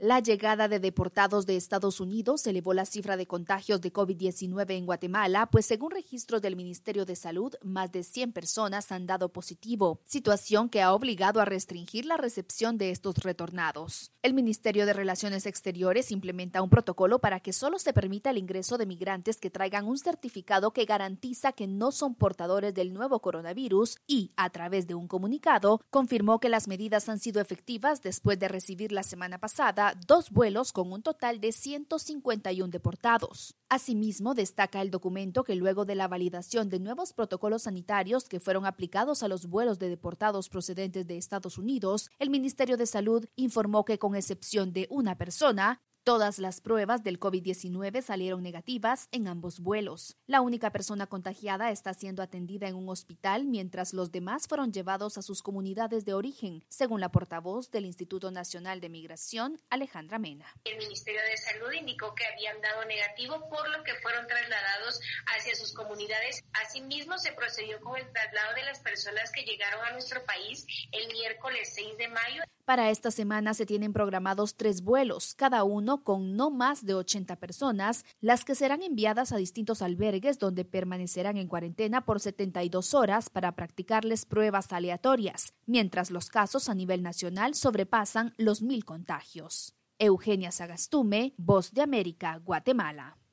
La llegada de deportados de Estados Unidos elevó la cifra de contagios de COVID-19 en Guatemala, pues según registros del Ministerio de Salud, más de 100 personas han dado positivo, situación que ha obligado a restringir la recepción de estos retornados. El Ministerio de Relaciones Exteriores implementa un protocolo para que solo se permita el ingreso de migrantes que traigan un certificado que garantiza que no son portadores del nuevo coronavirus y, a través de un comunicado, confirmó que las medidas han sido efectivas después de recibir la semana pasada 2 vuelos con un total de 151 deportados. Asimismo, destaca el documento que luego de la validación de nuevos protocolos sanitarios que fueron aplicados a los vuelos de deportados procedentes de Estados Unidos, el Ministerio de Salud informó que con excepción de una persona, todas las pruebas del COVID-19 salieron negativas en ambos vuelos. La única persona contagiada está siendo atendida en un hospital, mientras los demás fueron llevados a sus comunidades de origen, según la portavoz del Instituto Nacional de Migración, Alejandra Mena. El Ministerio de Salud indicó que habían dado negativo, por lo que fueron trasladados hacia sus comunidades. Asimismo, se procedió con el traslado de las personas que llegaron a nuestro país el miércoles 6 de mayo. Para esta semana se tienen programados 3 vuelos, cada uno con no más de 80 personas, las que serán enviadas a distintos albergues donde permanecerán en cuarentena por 72 horas para practicarles pruebas aleatorias, mientras los casos a nivel nacional sobrepasan los 1,000 contagios. Eugenia Sagastume, Voz de América, Guatemala.